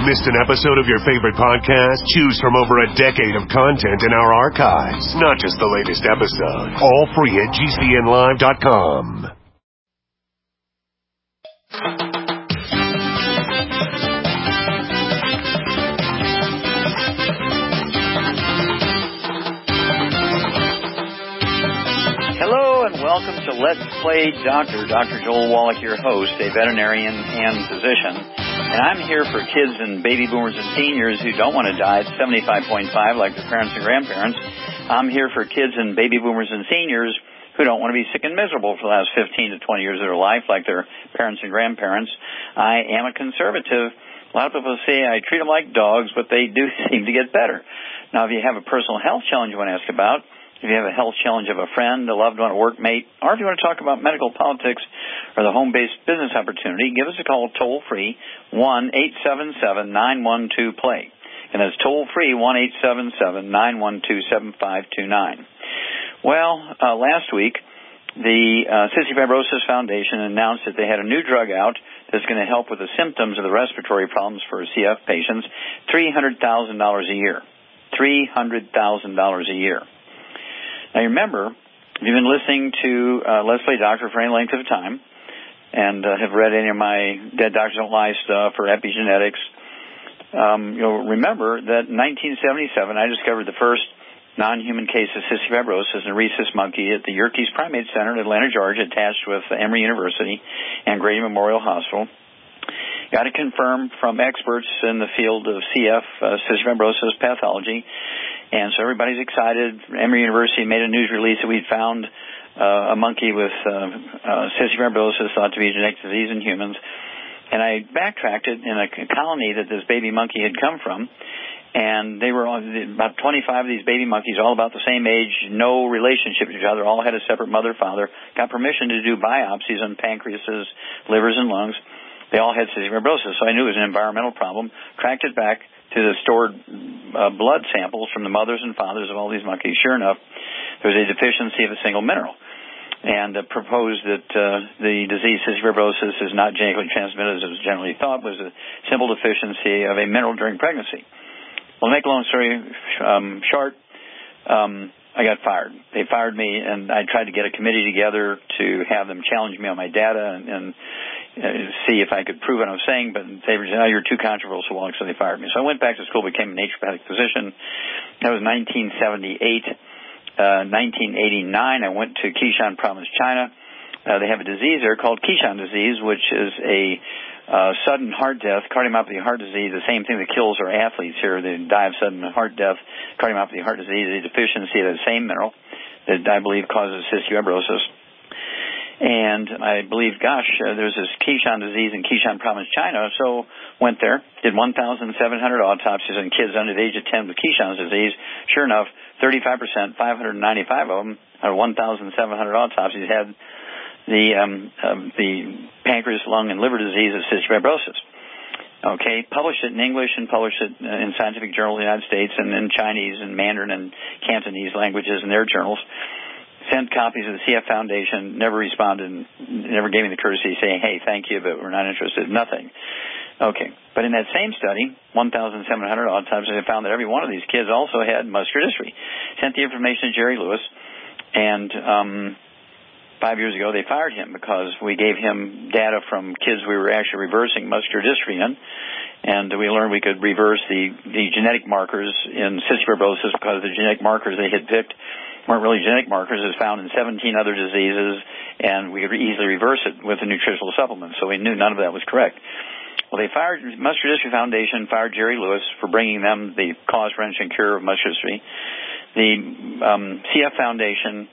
Missed an episode of your favorite podcast? Choose from over a decade of content in our archives, not just the latest episode. All free at GCNlive.com. Hello and welcome to Let's Play Doctor. Dr. Joel Wallach, your host, a veterinarian and physician. And I'm here for kids and baby boomers and seniors who don't want to die at 75.5 like their parents and grandparents. I'm here for kids and baby boomers and seniors who don't want to be sick and miserable for the last 15 to 20 years of their life like their parents and grandparents. I am a conservative. A lot of people say I treat them like dogs, but they do seem to get better. Now, if you have a personal health challenge you want to ask about, if you have a health challenge of a friend, a loved one, a workmate, or if you want to talk about medical politics or the home-based business opportunity, give us a call toll-free, 1-877-912-PLAY. And that's toll-free, 1-877-912-7529. Well, last week, the Cystic Fibrosis Foundation announced that they had a new drug out that's going to help with the symptoms of the respiratory problems for CF patients, $300,000 a year. $300,000 a year. Now, remember, if you've been listening to Let's Play Doctor for any length of time and have read any of my Dead Doctors Don't Lie stuff or epigenetics, you'll remember that in 1977, I discovered the first non-human case of cystic fibrosis in a rhesus monkey at the Yerkes Primate Center in Atlanta, Georgia, attached with Emory University and Grady Memorial Hospital. Got it confirmed from experts in the field of CF, cystic fibrosis pathology. And so everybody's excited. Emory University made a news release that we'd found a monkey with cystic fibrosis thought to be a genetic disease in humans. And I backtracked it in a colony that this baby monkey had come from. And they were about 25 of these baby monkeys, all about the same age, no relationship to each other, all had a separate mother-father, got permission to do biopsies on pancreases, livers, and lungs. They all had cystic fibrosis, so I knew it was an environmental problem, tracked it back to the stored blood samples from the mothers and fathers of all these monkeys. Sure enough, there was a deficiency of a single mineral, and proposed that the disease cystic fibrosis is not genetically transmitted as it was generally thought, was a simple deficiency of a mineral during pregnancy. Well, to make a long story short, I got fired. They fired me, and I tried to get a committee together to have them challenge me on my data and see if I could prove what I was saying, but they were saying, oh, you're too controversial, so they fired me. So I went back to school, became a naturopathic physician. That was 1978. 1989, I went to Qishan Province, China. They have a disease there called Qishan disease, which is a sudden heart death, cardiomyopathy heart disease, the same thing that kills our athletes here. They die of sudden heart death, cardiomyopathy heart disease, a deficiency of the same mineral that I believe causes cystic fibrosis. And I believe, there's this Qishan disease in Qishan Province, China, so went there, did 1,700 autopsies on kids under the age of 10 with Qishan disease. Sure enough, 35%, 595 of them, out of 1,700 autopsies, had the pancreas, lung, and liver disease of cystic fibrosis. Okay, published it in English and published it in scientific journals in the United States and in Chinese and Mandarin and Cantonese languages in their journals. Sent copies of the CF Foundation, never responded, never gave me the courtesy saying, hey, thank you, but we're not interested, nothing. Okay, but in that same study, 1,700 autopsies, I found that every one of these kids also had muscular dystrophy. Sent the information to Jerry Lewis, and 5 years ago they fired him because we gave him data from kids we were actually reversing muscular dystrophy in, and we learned we could reverse the genetic markers in cystic fibrosis because the genetic markers they had picked weren't really genetic markers, as found in 17 other diseases, and we could easily reverse it with a nutritional supplement, so we knew none of that was correct. Well, they fired, Muscular Dystrophy Foundation fired Jerry Lewis for bringing them the cause, prevention, and cure of muscular dystrophy. The CF Foundation,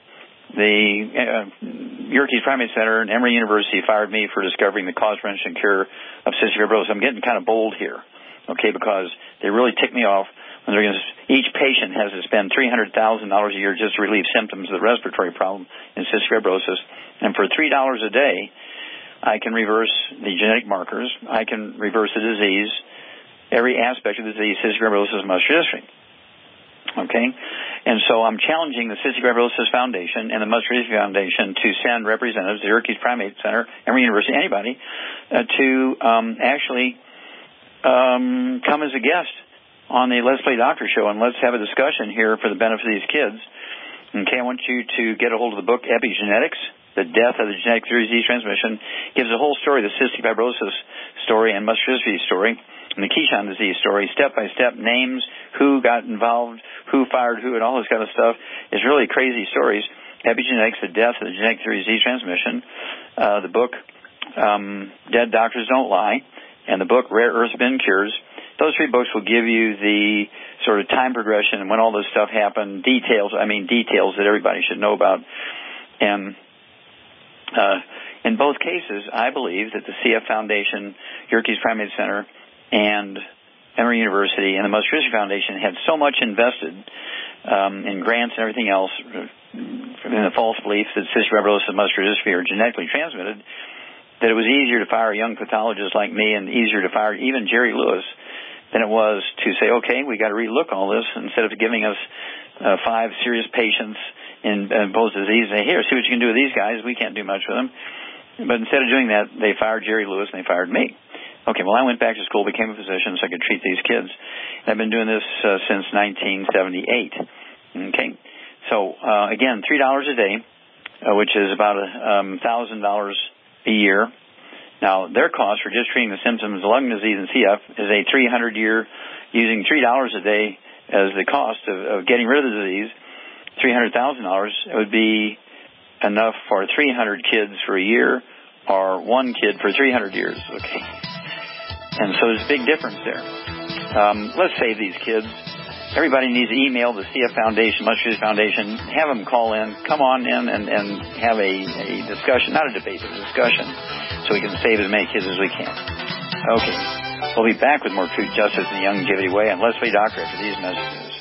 the Yerkes Primate Center, and Emory University fired me for discovering the cause, prevention, and cure of cystic fibrosis. I'm getting kind of bold here, okay, because they really tick me off. Each patient has to spend $300,000 a year just to relieve symptoms of the respiratory problem in cystic fibrosis. And for $3 a day, I can reverse the genetic markers. I can reverse the disease, every aspect of the disease, cystic fibrosis, muscular dystrophy. Okay? And so I'm challenging the Cystic Fibrosis Foundation and the Muscular Dystrophy Foundation to send representatives, the Yerkes Primate Center, Emory University, anybody, to actually come as a guest on the Let's Play Doctor show, and let's have a discussion here for the benefit of these kids. Okay, I want you to get a hold of the book Epigenetics, The Death of the Genetic Theory of Disease Transmission. It gives the whole story, the cystic fibrosis story and muscular dystrophy story, and the Keyshawn disease story, step-by-step names, who got involved, who fired who, and all this kind of stuff. It's really crazy stories. Epigenetics, The Death of the Genetic Theory of Disease Transmission. The book Dead Doctors Don't Lie, and the book Rare Earth Bin Cures. Those three books will give you the sort of time progression and when all this stuff happened, details that everybody should know about. And in both cases, I believe that the CF Foundation, Yerkes Primate Center, and Emory University and the Muscular Dystrophy Foundation had so much invested in grants and everything else in the false belief that cystic fibrosis and muscular dystrophy are genetically transmitted, that it was easier to fire a young pathologist like me and easier to fire even Jerry Lewis than it was to say, okay, we got to relook all this instead of giving us 5 serious patients in both diseases. Here, see what you can do with these guys. We can't do much with them. But instead of doing that, they fired Jerry Lewis and they fired me. Okay, well, I went back to school, became a physician so I could treat these kids. And I've been doing this since 1978. Okay, so again, $3 a day, which is about $1,000 a year. Now, their cost for just treating the symptoms of lung disease and CF is a 300-year, using $3 a day as the cost of getting rid of the disease, $300,000. It would be enough for 300 kids for a year or one kid for 300 years, okay? And so there's a big difference there. Let's save these kids. Everybody needs to email the CF Foundation, Muscular Dystrophy Foundation, have them call in, come on in and have a discussion, not a debate, but a discussion, so we can save as many kids as we can. Okay. We'll be back with more Truth, Justice, and the Longevity Way on Let's Play Doctor after these messages.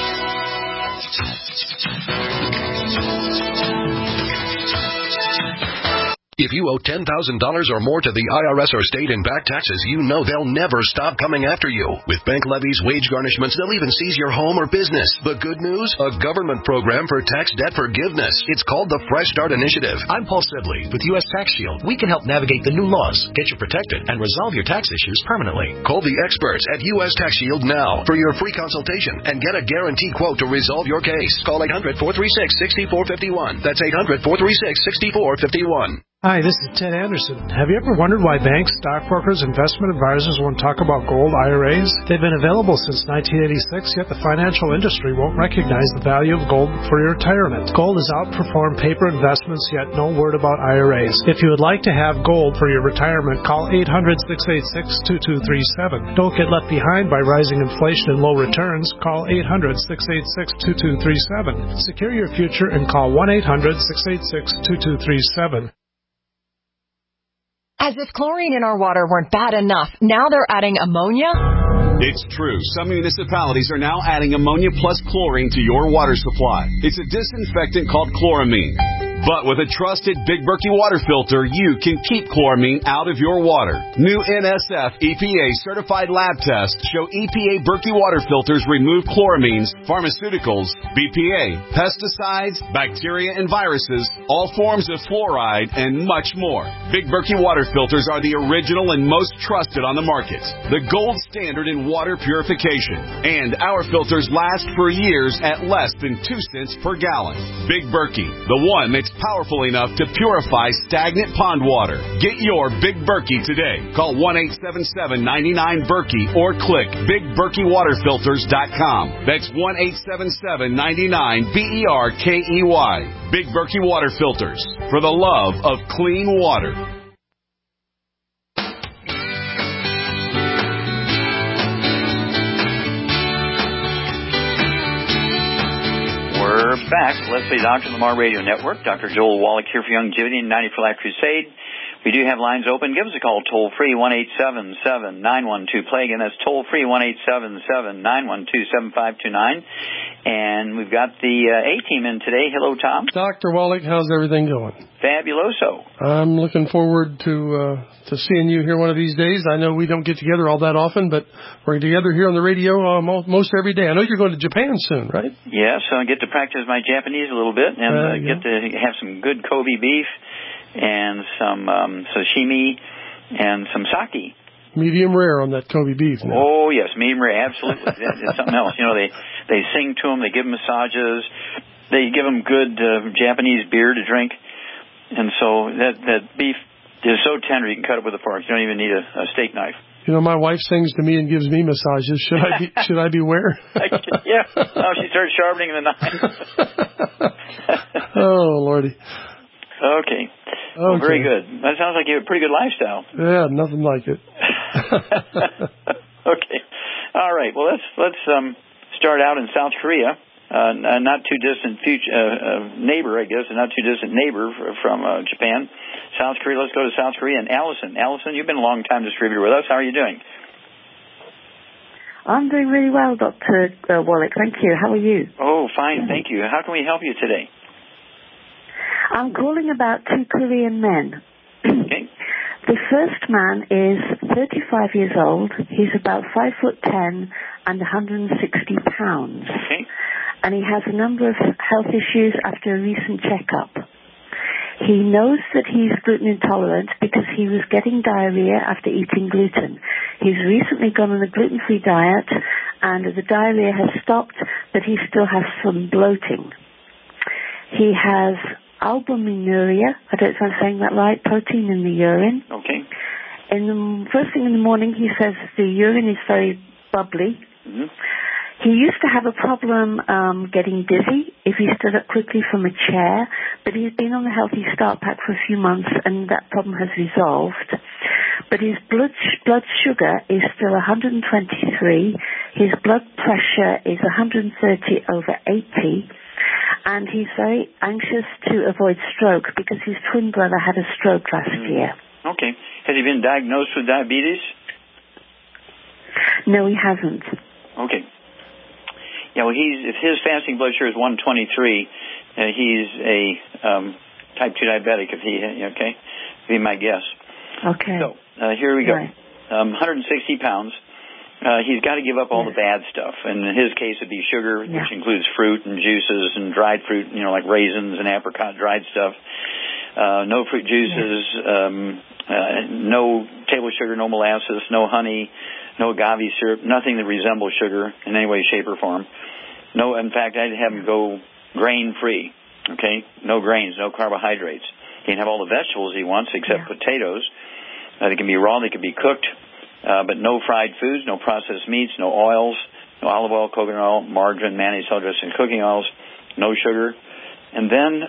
If you owe $10,000 or more to the IRS or state in back taxes, you know they'll never stop coming after you. With bank levies, wage garnishments, they'll even seize your home or business. The good news? A government program for tax debt forgiveness. It's called the Fresh Start Initiative. I'm Paul Sibley with U.S. Tax Shield. We can help navigate the new laws, get you protected, and resolve your tax issues permanently. Call the experts at U.S. Tax Shield now for your free consultation and get a guaranteed quote to resolve your case. Call 800-436-6451. That's 800-436-6451. Hi, this is Ted Anderson. Have you ever wondered why banks, stockbrokers, investment advisors won't talk about gold IRAs? They've been available since 1986, yet the financial industry won't recognize the value of gold for your retirement. Gold has outperformed paper investments, yet no word about IRAs. If you would like to have gold for your retirement, call 800-686-2237. Don't get left behind by rising inflation and low returns. Call 800-686-2237. Secure your future and call 1-800-686-2237. As if chlorine in our water weren't bad enough, now they're adding ammonia? It's true. Some municipalities are now adding ammonia plus chlorine to your water supply. It's a disinfectant called chloramine. But with a trusted Big Berkey water filter, you can keep chloramine out of your water. New NSF EPA certified lab tests show EPA Berkey water filters remove chloramines, pharmaceuticals, BPA, pesticides, bacteria and viruses, all forms of fluoride, and much more. Big Berkey water filters are the original and most trusted on the market. The gold standard in water purification. And our filters last for years at less than 2 cents per gallon. Big Berkey, the one that's powerful enough to purify stagnant pond water. Get your Big Berkey today. Call 1-877-99-BERKEY or click BigBerkeyWaterFilters.com. That's 1-877-99-BERKEY. Big Berkey Water Filters, for the love of clean water. We're back. Let's Play Doctor Lamar Radio Network. Dr. Joel Wallach here for Longevity and 90 for Life Crusade. We do have lines open. Give us a call toll-free, 1-877-912-PLAY. Again, that's toll-free, 1-877-912-7529. And we've got the A-team in today. Hello, Tom. Dr. Wallach, how's everything going? Fabuloso. I'm looking forward to seeing you here one of these days. I know we don't get together all that often, but we're together here on the radio most every day. I know you're going to Japan soon, right? Yeah, so I get to practice my Japanese a little bit and get to have some good Kobe beef and some sashimi and some sake. Medium rare on that Kobe beef now. Oh, yes, medium rare, absolutely. It's something else. You know, they sing to them, they give them massages, they give them good Japanese beer to drink. And so that beef is so tender you can cut it with a fork. You don't even need a steak knife. You know, my wife sings to me and gives me massages. Should I beware? Yeah. Oh, she starts sharpening the knife. Oh, Lordy. Okay. Well, very good. That sounds like you have a pretty good lifestyle. Yeah, nothing like it. Okay. All right. Well, let's start out in South Korea. A not too distant neighbor, I guess, a not too distant neighbor from Japan. South Korea. Let's go to South Korea. And Allison, you've been a long-time distributor with us. How are you doing? I'm doing really well, Dr. Wallach. Thank you. How are you? Oh, fine. Thank you. How can we help you today? I'm calling about 2 Korean men. Okay. The first man is 35 years old. He's about 5'10" and 160 pounds. Okay. And he has a number of health issues after a recent checkup. He knows that he's gluten intolerant because he was getting diarrhea after eating gluten. He's recently gone on a gluten-free diet, and the diarrhea has stopped, but he still has some bloating. He has albuminuria, I don't know if I'm saying that right, protein in the urine. Okay. First thing in the morning, he says the urine is very bubbly. Mm-hmm. He used to have a problem getting dizzy if he stood up quickly from a chair, but he's been on the Healthy Start Pack for a few months, and that problem has resolved. But his blood sugar is still 123. His blood pressure is 130/80. And he's very anxious to avoid stroke because his twin brother had a stroke last year. Okay. Has he been diagnosed with diabetes? No, he hasn't. Okay. Yeah, well, if his fasting blood sugar is 123, he's a type 2 diabetic. Okay, be my guess. Okay. So here we go. Right. 160 pounds. He's got to give up all the bad stuff. And in his case, it'd be sugar, which includes fruit and juices and dried fruit, like raisins and apricot dried stuff. No fruit juices, no table sugar, no molasses, no honey, no agave syrup, nothing that resembles sugar in any way, shape, or form. No, in fact, I'd have him go grain-free, okay? No grains, no carbohydrates. He can have all the vegetables he wants except potatoes. They can be raw, they can be cooked, but no fried foods, no processed meats, no oils, no olive oil, coconut oil, margarine, mayonnaise, salad dressing, cooking oils, no sugar. And then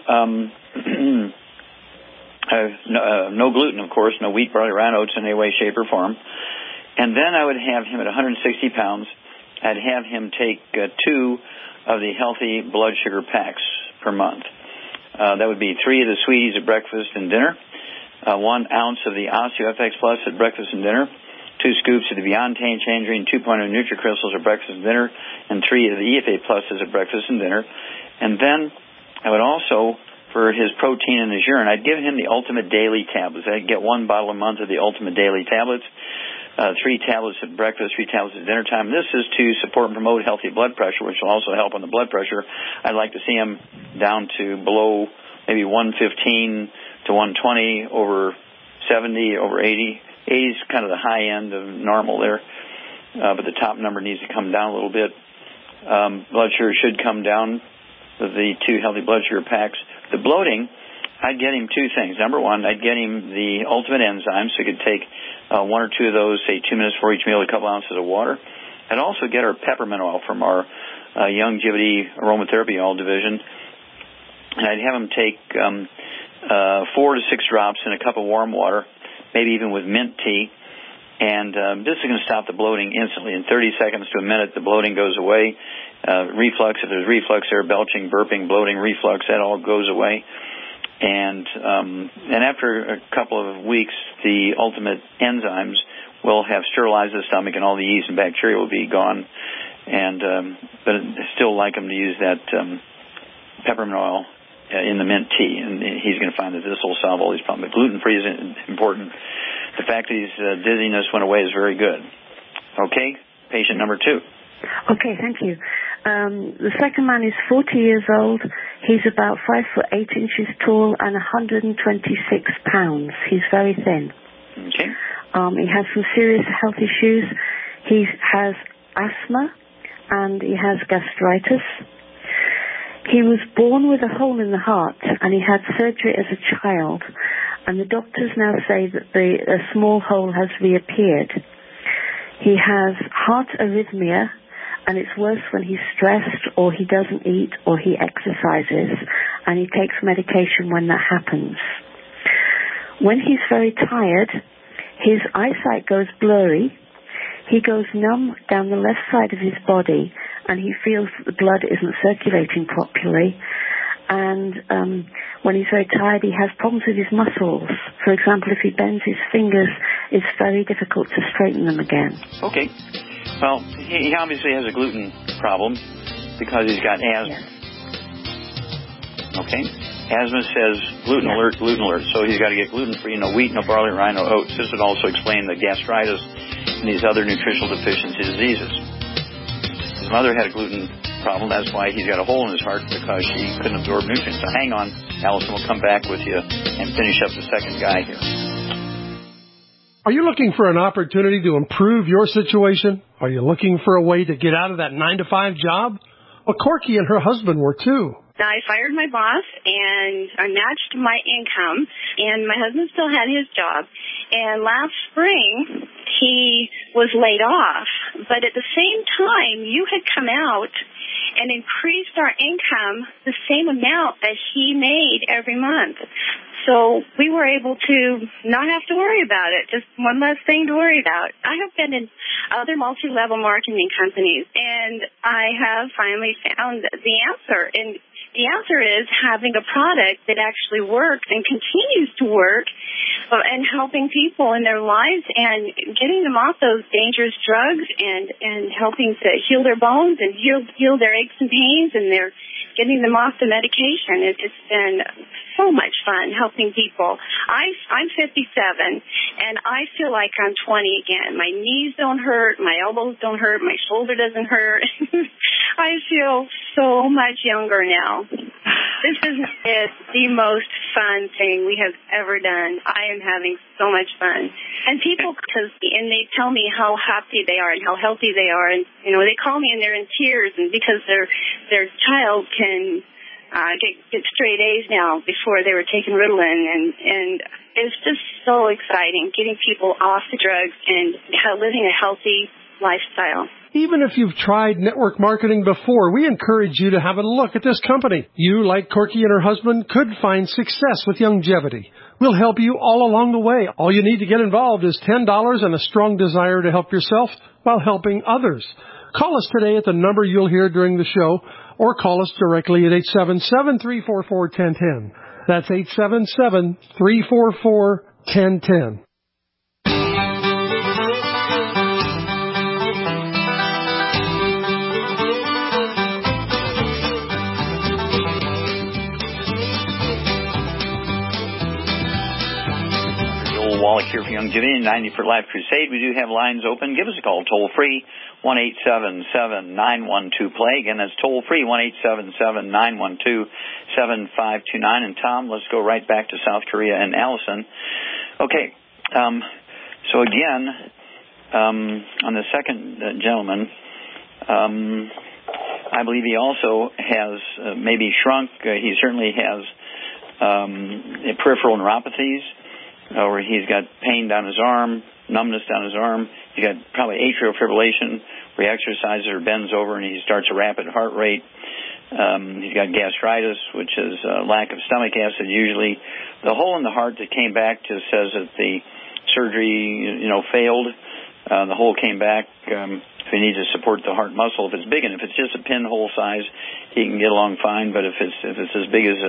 no gluten, of course, no wheat, barley, rye, oats in any way, shape, or form. And then I would have him at 160 pounds. I'd have him take 2 of the healthy blood sugar packs per month. That would be 3 of the Sweeties at breakfast and dinner, 1 ounce of the OsteoFX Plus at breakfast and dinner, 2 scoops of the Beyond Tangerine 2.0 NutriCrystals at breakfast and dinner, and 3 of the EFA Pluses at breakfast and dinner. And then I would also, for his protein in his urine, I'd give him the Ultimate Daily tablets. I'd get 1 bottle a month of the Ultimate Daily tablets. 3 tablets at breakfast, 3 tablets at dinner time. This is to support and promote healthy blood pressure, which will also help on the blood pressure. I'd like to see him down to below maybe 115 to 120 over 70, over 80. 80 is kind of the high end of normal there, but the top number needs to come down a little bit. Blood sugar should come down with the 2 healthy blood sugar packs. The bloating, I'd get him 2 things. Number 1, I'd get him the Ultimate Enzymes, so he could take 1 or 2 of those, say 2 minutes before each meal, a couple ounces of water. I'd also get our peppermint oil from our Youngevity Aromatherapy Oil division, and I'd have him take 4 to 6 drops in a cup of warm water, maybe even with mint tea, and this is going to stop the bloating instantly. In 30 seconds to a minute, the bloating goes away. Reflux, if there's reflux there, belching, burping, bloating, reflux, that all goes away. And after a couple of weeks, the Ultimate Enzymes will have sterilized the stomach, and all the yeast and bacteria will be gone. And but I still like him to use that peppermint oil in the mint tea, and he's going to find that this will solve all these problems. But gluten-free is important. The fact that his dizziness went away is very good. Okay, patient number 2. Okay, thank you. The second man is 40 years old. He's about 5'8" tall and 126 pounds. He's very thin. Okay. He has some serious health issues. He has asthma and he has gastritis. He was born with a hole in the heart and he had surgery as a child. And the doctors now say that a small hole has reappeared. He has heart arrhythmia, and it's worse when he's stressed or he doesn't eat or he exercises, and he takes medication when that happens. When he's very tired, his eyesight goes blurry. He goes numb down the left side of his body, and he feels that the blood isn't circulating properly. And when he's very tired, he has problems with his muscles. For example, if he bends his fingers, it's very difficult to straighten them again. Okay. Well, he obviously has a gluten problem because he's got asthma. Yes. Okay. Asthma says gluten alert, gluten alert. So he's got to get gluten-free, no wheat, no barley, rye, no oats. This would also explain the gastritis and these other nutritional deficiency diseases. His mother had a gluten problem. That's why he's got a hole in his heart, because she couldn't absorb nutrients. So hang on, Allison. We'll come back with you and finish up the second guy here. Are you looking for an opportunity to improve your situation? Are you looking for a way to get out of that 9-to-5 job? Well, Corky and her husband were too. I fired my boss, and I matched my income, and my husband still had his job. And last spring, he was laid off. But at the same time, you had come out and increased our income the same amount that he made every month. So we were able to not have to worry about it, just one less thing to worry about. I have been in other multi-level marketing companies, and I have finally found the answer. And the answer is having a product that actually works and continues to work, and helping people in their lives and getting them off those dangerous drugs and helping to heal their bones and heal their aches and pains, and they're getting them off the medication. It's been so much fun helping people. I'm 57, and I feel like I'm 20 again. My knees don't hurt, my elbows don't hurt, my shoulder doesn't hurt. I feel so much younger now. This is the most fun thing we have ever done. I am having so much fun. And people, and they tell me how happy they are and how healthy they are. And, they call me and they're in tears, and because their child can get straight A's now. Before they were taking Ritalin, and it's just so exciting getting people off the drugs and living a healthy lifestyle. Even if you've tried network marketing before, we encourage you to have a look at this company. You, like Corky and her husband, could find success with longevity. We'll help you all along the way. All you need to get involved is $10 and a strong desire to help yourself while helping others. Call us today at the number you'll hear during the show, or call us directly at 877-344-1010. That's 877-344-1010. Wallach here for Youngevity, 90 for Life Crusade. We do have lines open. Give us a call, toll free, 1-877-912-PLAY. Again, that's toll free, 1-877-912-7529. And Tom, let's go right back to South Korea and Allison. Okay, so again, on the second gentleman, I believe he also has maybe shrunk. He certainly has peripheral neuropathies, where he's got pain down his arm, numbness down his arm. He's got probably atrial fibrillation, where he exercises or bends over and he starts a rapid heart rate. He's got gastritis, which is lack of stomach acid usually. The hole in the heart that came back just says that the surgery, failed. The hole came back. If he needs to support the heart muscle, if it's big, and if it's just a pinhole size, he can get along fine. But if it's as big as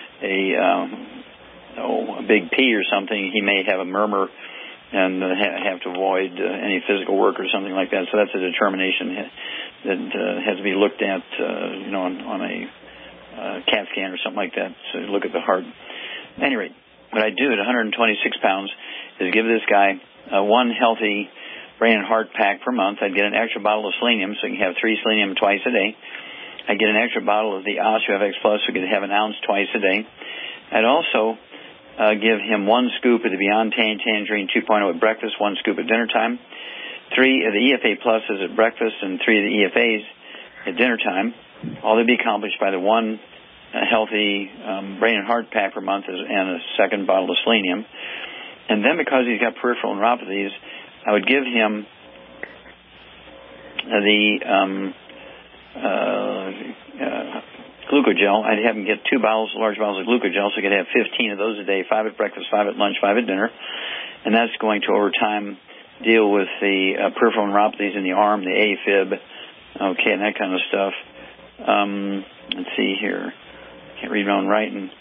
a big P or something, he may have a murmur and have to avoid any physical work or something like that. So that's a determination that has to be looked at, on a CAT scan or something like that. So look at the heart. At any rate, what I do at 126 pounds is give this guy one healthy brain and heart pack per month. I'd get an extra bottle of selenium, so he can have 3 selenium twice a day. I'd get an extra bottle of the OsteoFX Plus, so he could have an ounce twice a day. I'd also give him 1 scoop of the Beyond Tangerine 2.0 at breakfast, 1 scoop at dinner time, 3 of the EFA Pluses at breakfast, and 3 of the EFAs at dinner time. All to be accomplished by the 1 healthy brain and heart pack per month and a second bottle of selenium. And then because he's got peripheral neuropathies, I would give him the glucogel. I'd have him get 2 large bottles of glucogel, so he could have 15 of those a day, 5 at breakfast, 5 at lunch, 5 at dinner. And that's going to, over time, deal with the peripheral neuropathies in the arm, the AFib, okay, and that kind of stuff. Let's see here. Can't read my own writing.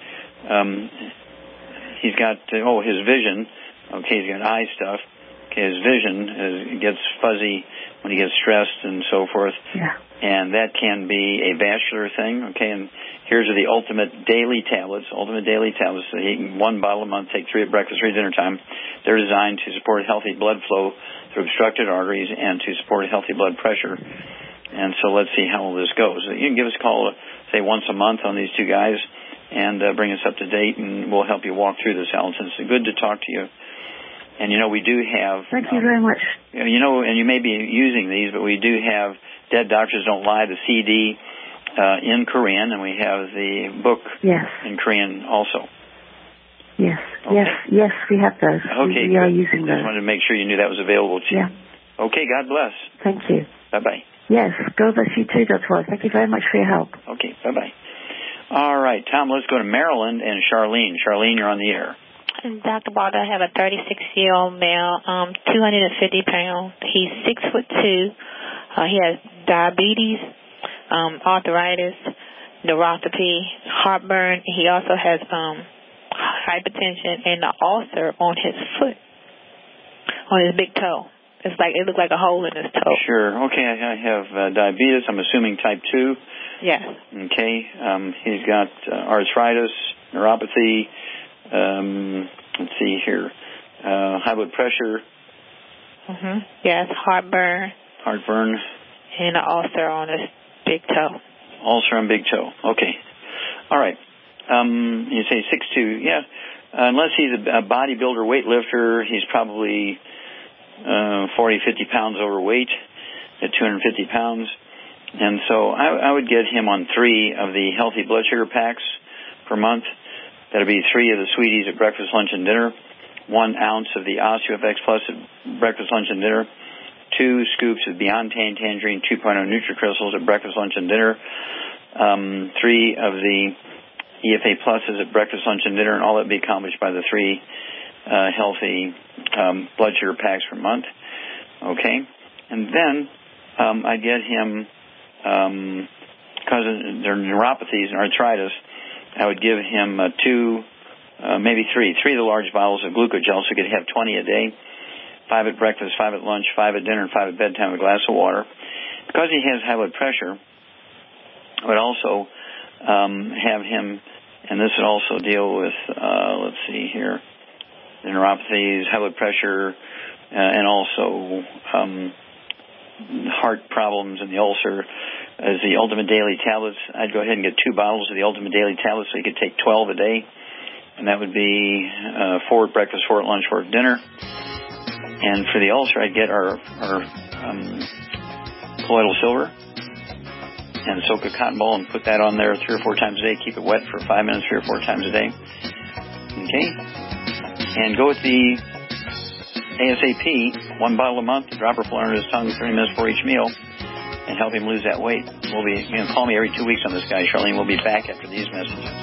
He's got, his vision. Okay, he's got eye stuff. Okay, his vision gets fuzzy when he gets stressed and so forth. Yeah. And that can be a vascular thing. Okay, and here's the ultimate daily tablets. So he can 1 bottle a month, take 3 at breakfast, 3 at dinner time. They're designed to support healthy blood flow through obstructed arteries and to support healthy blood pressure. And so let's see how all this goes. You can give us a call, say, once a month on these 2 guys and bring us up to date, and we'll help you walk through this, Allison. It's good to talk to you. And, we do have... Thank you very much. And you may be using these, but we do have Dead Doctors Don't Lie, the CD in Korean, and we have the book in Korean also. Yes, okay. yes, we have those. Okay, we are using those. Just wanted to make sure you knew that was available to you. Yeah. Okay, God bless. Thank you. Bye-bye. Yes, GoBlessYou2.org. Thank you very much for your help. Okay, bye-bye. All right, Tom, let's go to Maryland and Charlene. Charlene, you're on the air. Dr. Walter, I have a 36-year-old male, 250 pounds. He's 6'2". He has diabetes, arthritis, neuropathy, heartburn. He also has hypertension and an ulcer on his foot, on his big toe. It looks like a hole in his toe. Sure. Okay, I have diabetes. I'm assuming type 2. Yes. Okay. He's got arthritis, neuropathy. Let's see here. High blood pressure. Yes, heartburn. And an ulcer on his big toe. Ulcer on big toe. Okay. All right. You say 6'2". Yeah. Unless he's a bodybuilder, weightlifter, he's probably 40, 50 pounds overweight at 250 pounds. And so I would get him on 3 of the healthy blood sugar packs per month. That'll be 3 of the Sweeties at breakfast, lunch, and dinner, 1 ounce of the OsteoFX Plus at breakfast, lunch, and dinner, 2 scoops of Beyond Tangerine 2.0 NutriCrystals at breakfast, lunch, and dinner, 3 of the EFA Pluses at breakfast, lunch, and dinner, and all that be accomplished by the 3 healthy blood sugar packs per month. Okay? And then I get him, because of their neuropathies and arthritis, I would give him 2, maybe 3 of the large bottles of glucogel, so he could have 20 a day, 5 at breakfast, 5 at lunch, 5 at dinner, and 5 at bedtime with a glass of water. Because he has high blood pressure, I would also have him, and this would also deal with, let's see here, the neuropathies, high blood pressure, and also heart problems and the ulcer. As the Ultimate Daily Tablets, I'd go ahead and get 2 bottles of the Ultimate Daily Tablets so you could take 12 a day. And that would be 4 at breakfast, 4 at lunch, 4 at dinner. And for the ulcer, I'd get our colloidal silver and soak a cotton ball and put that on there 3 or 4 times a day. Keep it wet for 5 minutes 3 or 4 times a day. Okay? And go with the ASAP, 1 bottle a month, drop or flow under his tongue 30 minutes before each meal, and help him lose that weight. We'll be, call me every 2 weeks on this guy, Charlene. We'll be back after these messages.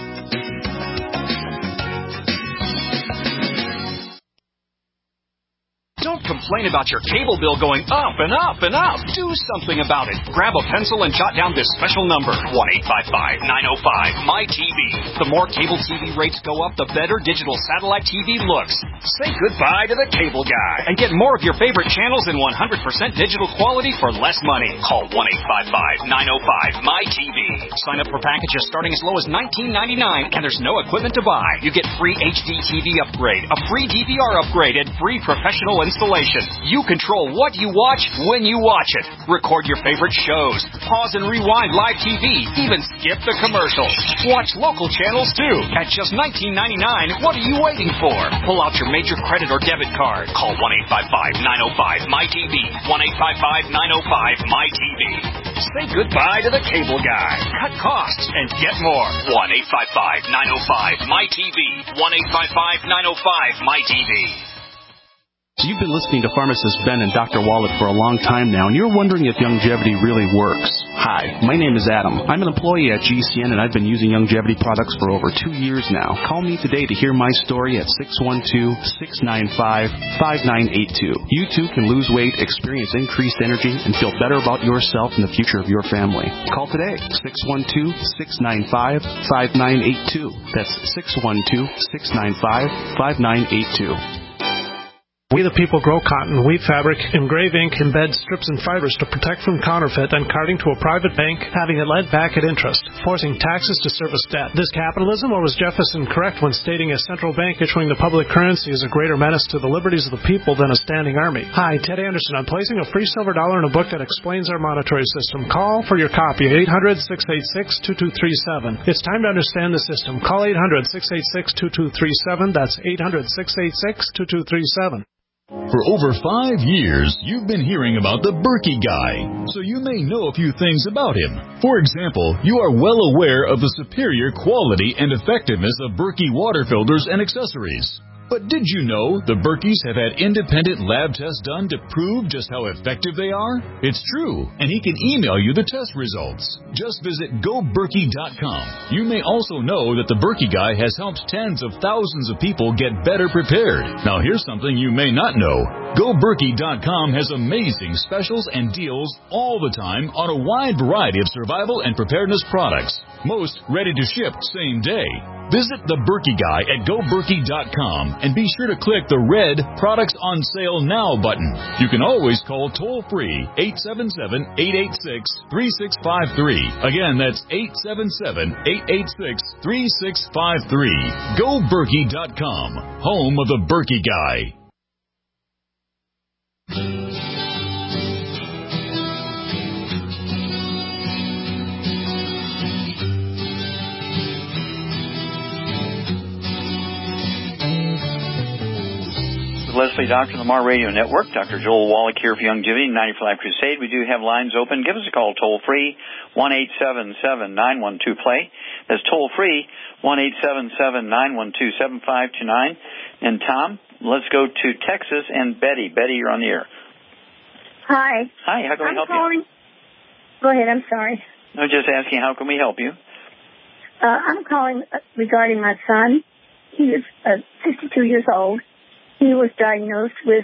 Don't complain about your cable bill going up and up and up. Do something about it. Grab a pencil and jot down this special number, 1-855-905-MY-TV. The more cable TV rates go up, the better digital satellite TV looks. Say goodbye to the cable guy and get more of your favorite channels in 100% digital quality for less money. Call 1-855-905-MY-TV. Sign up for packages starting as low as $19.99, and there's no equipment to buy. You get free HD TV upgrade, a free DVR upgrade, and free professional installation. installation. You control what you watch when you watch it. Record your favorite shows. Pause and rewind live TV. Even skip the commercials. Watch local channels too. At just $19.99, what are you waiting for? Pull out your major credit or debit card. Call 1-855-905-MyTV. 1-855-905-MyTV. Say goodbye to the cable guy. Cut costs and get more. 1-855-905-MyTV. 1-855-905-MyTV. So you've been listening to pharmacist Ben and Dr. Wallach for a long time now, and you're wondering if Youngevity really works. Hi, my name is Adam. I'm an employee at GCN, and I've been using Youngevity products for over 2 years now. Call me today to hear my story at 612-695-5982. You too can lose weight, experience increased energy, and feel better about yourself and the future of your family. Call today, 612-695-5982. That's 612-695-5982. We the people grow cotton, weave fabric, engrave ink, embed strips and fibers to protect from counterfeit and carting to a private bank, having it led back at interest, forcing taxes to service debt. This capitalism, or was Jefferson correct when stating a central bank issuing the public currency is a greater menace to the liberties of the people than a standing army? Hi, Ted Anderson. I'm placing a free silver dollar in a book that explains our monetary system. Call for your copy at 800-686-2237. It's time to understand the system. Call 800-686-2237. That's 800-686-2237. For over 5 years, you've been hearing about the Berkey Guy, so you may know a few things about him. For example, you are well aware of the superior quality and effectiveness of Berkey water filters and accessories. But did you know the Berkeys have had independent lab tests done to prove just how effective they are? It's true, and he can email you the test results. Just visit GoBerkey.com. You may also know that the Berkey Guy has helped tens of thousands of people get better prepared. Now here's something you may not know. GoBerkey.com has amazing specials and deals all the time on a wide variety of survival and preparedness products. Most ready to ship same day. Visit the Berkey Guy at GoBerkey.com and be sure to click the red Products on Sale Now button. You can always call toll-free 877-886-3653. Again, that's 877-886-3653. GoBerkey.com, home of the Berkey Guy. Leslie, Dr. Lamar Radio Network. Dr. Joel Wallach here for Youngevity, 90 for Life Crusade. We do have lines open. Give us a call toll-free, 1-877-912-PLAY. That's toll-free, 1-877-912-7529. And Tom, let's go to Texas and Betty. Betty, you're on the air. Hi. Hi, how can we help you? Go ahead, I'm sorry. I was just asking, how can we help you? I'm calling regarding my son. He is 62 years old. He was diagnosed with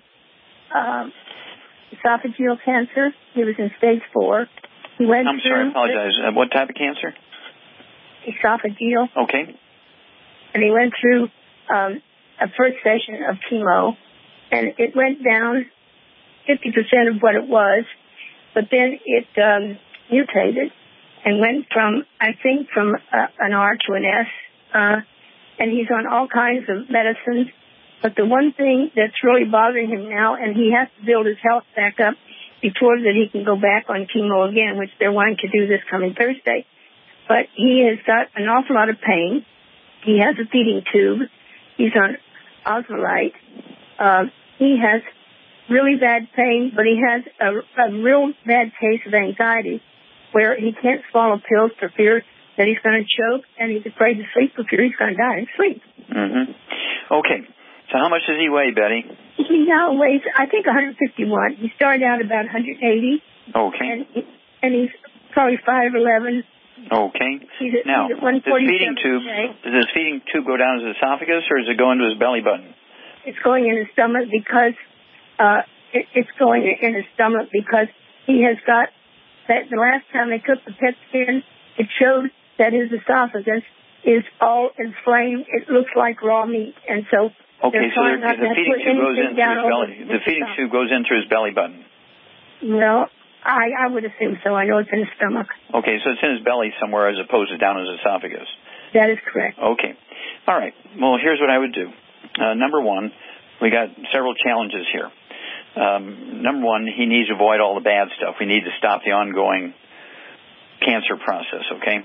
esophageal cancer. He was in stage 4. He went I'm sorry, I apologize. What type of cancer? Esophageal. Okay. And he went through a first session of chemo, and it went down 50% of what it was, but then it mutated and went from, I think, from an R to an S, and he's on all kinds of medicines. But the one thing that's really bothering him now, and he has to build his health back up before that he can go back on chemo again, which they're wanting to do this coming Thursday. But he has got an awful lot of pain. He has a feeding tube. He's on Osmolite. He has really bad pain, but he has a real bad case of anxiety where he can't swallow pills for fear that he's going to choke, and he's afraid to sleep for fear he's going to die in sleep. Mm-hmm. Okay. So how much does he weigh, Betty? He now weighs, I think, 151. He started out about 180. Okay. And he's probably 5'11". Okay. Now, he's at 147 does his feeding tube go down his esophagus, or does it go into his belly button? It's going in his stomach because it's going in his stomach because he has got that. The last time they took the PET scan, it showed that his esophagus is all inflamed. It looks like raw meat, and so. Okay, so the feeding tube goes in through his belly. The feeding tube goes in through his belly button. Well, I would assume so. I know it's in his stomach. Okay, so it's in his belly somewhere as opposed to down his esophagus. That is correct. Okay. All right. Well, here's what I would do. Number one, we got several challenges here. number one, he needs to avoid all the bad stuff. We need to stop the ongoing cancer process, okay?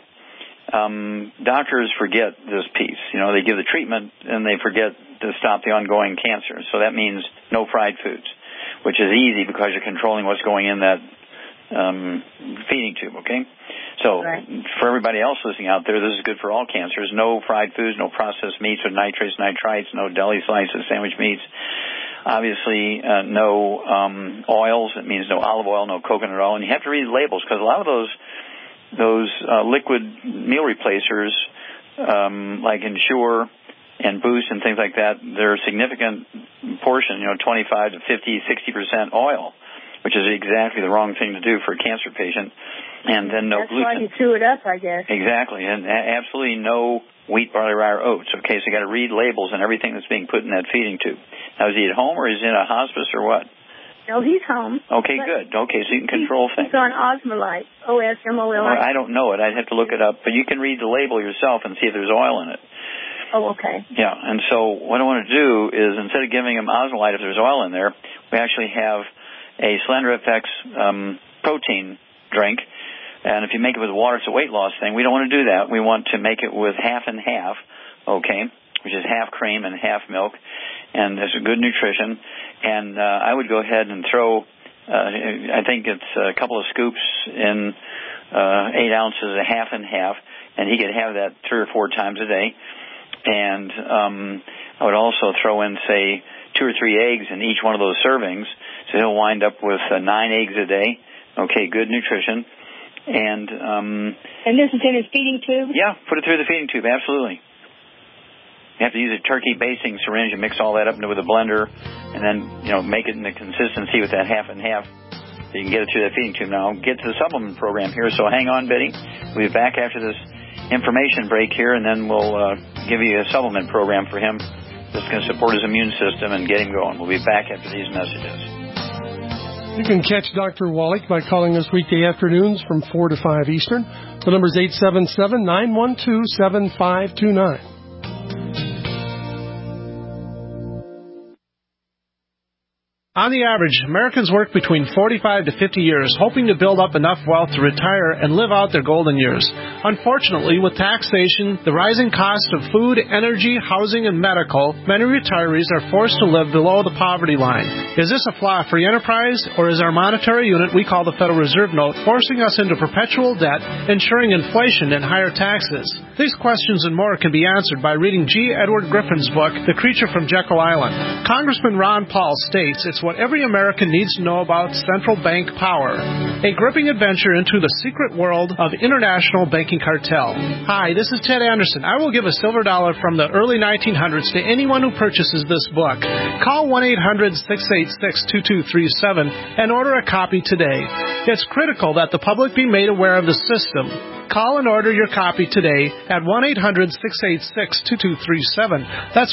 Doctors forget this piece. They give the treatment and they forget to stop the ongoing cancer. So that means no fried foods, which is easy because you're controlling what's going in that feeding tube, okay? So for everybody else listening out there, this is good for all cancers. No fried foods, no processed meats with nitrates, nitrites, no deli slices, sandwich meats. Obviously, no oils. It means no olive oil, no coconut oil. And you have to read the labels because a lot of those liquid meal replacers, like Ensure and Boost and things like that, they're a significant portion, 25 to 50, 60% oil, which is exactly the wrong thing to do for a cancer patient. And then no gluten. That's why you chew it up, I guess. Exactly, and absolutely no wheat, barley, rye, or oats. Okay, so you got to read labels and everything that's being put in that feeding tube. Now, is he at home or is he in a hospice or what? No, he's home. Okay, good. Okay, so you can control things. He's on Osmolite, Osmolite. Well, I don't know it. I'd have to look it up. But you can read the label yourself and see if there's oil in it. Oh, okay. Yeah, and so what I want to do is instead of giving him Osmolite if there's oil in there, we actually have a Slender FX protein drink. And if you make it with water, it's a weight loss thing. We don't want to do that. We want to make it with half and half, okay, which is half cream and half milk. And there's a good nutrition. And I would go ahead and throw, I think it's a couple of scoops in 8 ounces, a half and half. And he could have that 3 or 4 times a day. And I would also throw in, say, 2 or 3 eggs in each one of those servings. So he'll wind up with 9 eggs a day. Okay, good nutrition. And this is in his feeding tube? Yeah, put it through the feeding tube, absolutely. You have to use a turkey basting syringe and mix all that up with a blender and then, make it in the consistency with that half and half so you can get it through that feeding tube. Now, I'll get to the supplement program here, so hang on, Betty. We'll be back after this information break here, and then we'll give you a supplement program for him that's going to support his immune system and get him going. We'll be back after these messages. You can catch Dr. Wallach by calling us weekday afternoons from 4 to 5 Eastern. The number is 877-912-7529. On the average, Americans work between 45 to 50 years, hoping to build up enough wealth to retire and live out their golden years. Unfortunately, with taxation, the rising cost of food, energy, housing, and medical, many retirees are forced to live below the poverty line. Is this a flaw free enterprise, or is our monetary unit we call the Federal Reserve Note forcing us into perpetual debt, ensuring inflation and higher taxes? These questions and more can be answered by reading G. Edward Griffin's book, The Creature from Jekyll Island. Congressman Ron Paul states it's what every American needs to know about central bank power. A gripping adventure into the secret world of international banking cartel. Hi, this is Ted Anderson. I will give a silver dollar from the early 1900s to anyone who purchases this book. Call 1-800-686-2237 and order a copy today. It's critical that the public be made aware of the system. Call and order your copy today at 1-800-686-2237. That's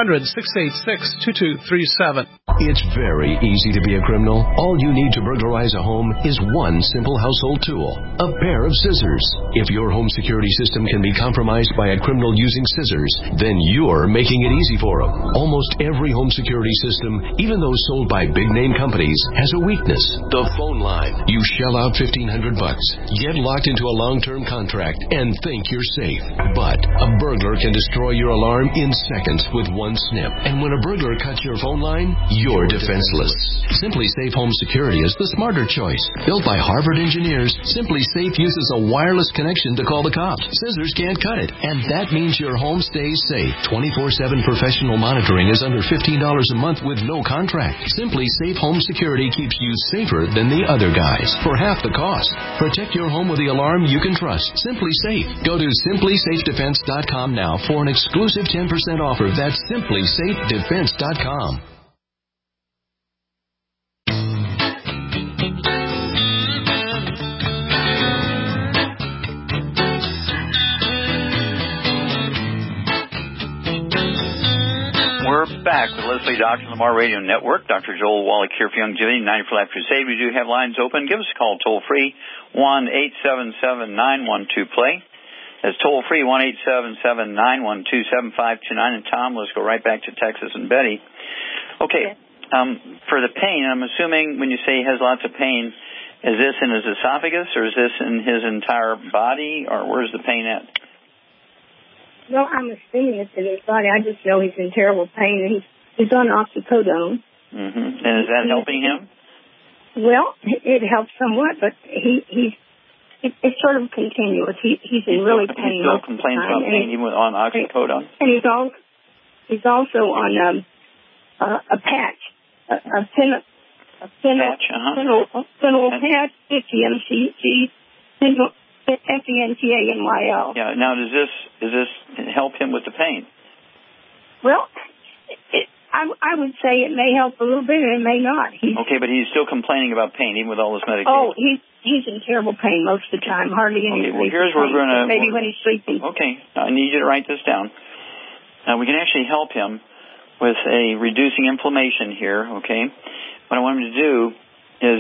1-800-686-2237. It's very easy to be a criminal. All you need to burglarize a home is one simple household tool, a pair of scissors. If your home security system can be compromised by a criminal using scissors, then you're making it easy for them. Almost every home security system, even those sold by big-name companies, has a weakness. The phone line. You shell out $1,500, get locked into a long-term contract, and think you're safe. But a burglar can destroy your alarm in seconds with one snip. And when a burglar cuts your phone line, you're defenseless. Simply Safe Home Security is the smarter choice. Built by Harvard engineers, Simply Safe uses a wireless connection to call the cops. Scissors can't cut it, and that means your home stays safe. 24/7 professional monitoring is under $15 a month with no contract. Simply Safe Home Security keeps you safer than the other guys for half the cost. Protect your home with the alarm you can trust. Simply Safe. Go to simplysafedefense.com now for an exclusive 10% offer. That's simplysafedefense.com. We're back with Leslie Dr. Lamar Radio Network. Dr. Joel Wallach here for Youngevity, 90 for Life Crusade. We do have lines open. Give us a call toll-free, 1-877-912-PLAY. That's toll-free, 1-877-912-7529. And Tom, let's go right back to Texas and Betty. Okay, For the pain, I'm assuming when you say he has lots of pain, is this in his esophagus or is this in his entire body, or where's the pain at? Well, I'm assuming it's in his body. I just know he's in terrible pain, and he's on oxycodone. Mm-hmm. And is that helping him? Well, it helps somewhat, but it's sort of continuous. He's in really pain. He still complains about pain even on oxycodone. And he's also on a patch, a phenol patch, 50 mcg, FENTANYL. Yeah. Now, does this help him with the pain? Well, I would say it may help a little bit, and it may not. Okay, but he's still complaining about pain even with all this medication. Oh, he's in terrible pain most of the time. Hardly any. Okay. Well, here's where we're going to. Maybe when he's sleeping. Okay. I need you to write this down. Now, we can actually help him with a reducing inflammation here. Okay. What I want him to do is